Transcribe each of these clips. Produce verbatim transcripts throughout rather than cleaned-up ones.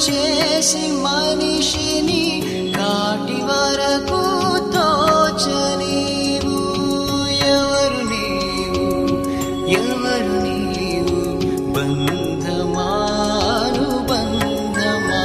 చేసి మనిషిని కాటి వరకు తోచనీవు. ఎవరు నీవు, ఎవరు నీవు, బంధమా అనుబంధమా.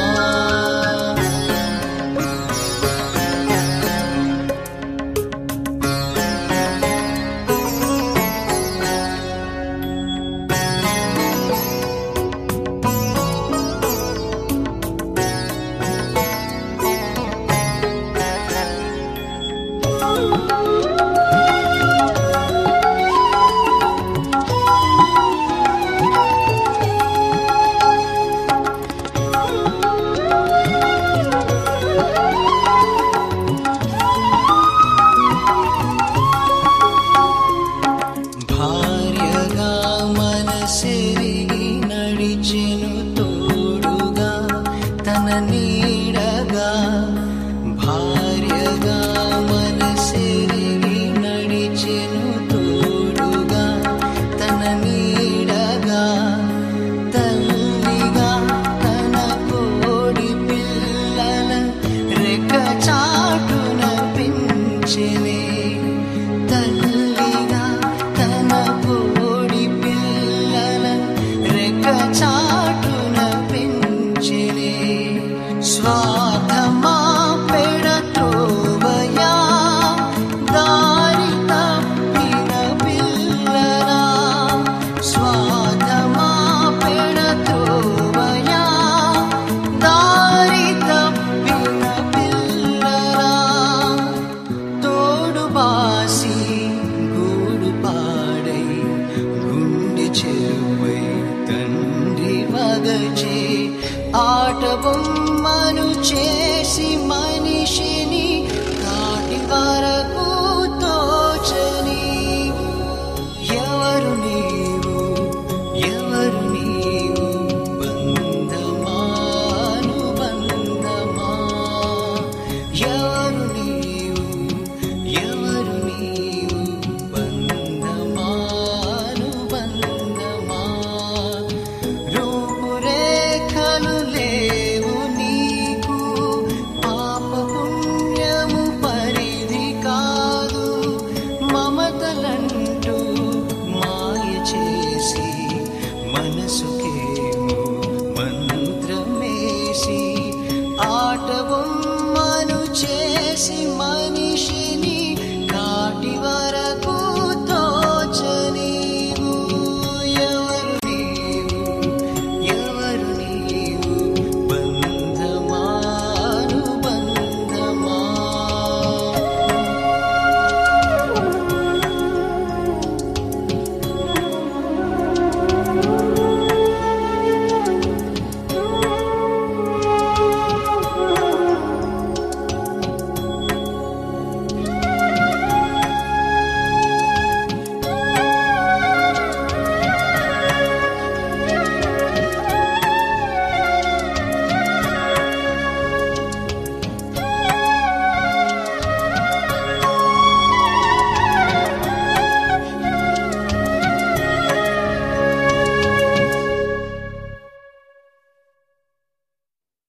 భార్యగా మనసెరిగి నడిచెను తోడుగా తన నీడగా. భార్యగా మనసెరిగి నడిచెను తోడుగా తన నీడగా. తల్లిగా తన కోడి పిల్లల రెక్క చాటున పెంచెనే. తల్లిగా తన కోడి పిల్లల రెక్క చాటున పెంచెనే. స్వార్థమా పెడత్రోవయా దారి తప్పిన పిల్లరా. స్వార్థమా పెడత్రోవయా దారి తప్పిన పిల్లరా. తోడు బాసి గూడు పాడై గుండె చెరువై తండ్రి వదచే ఆట బొమ్మ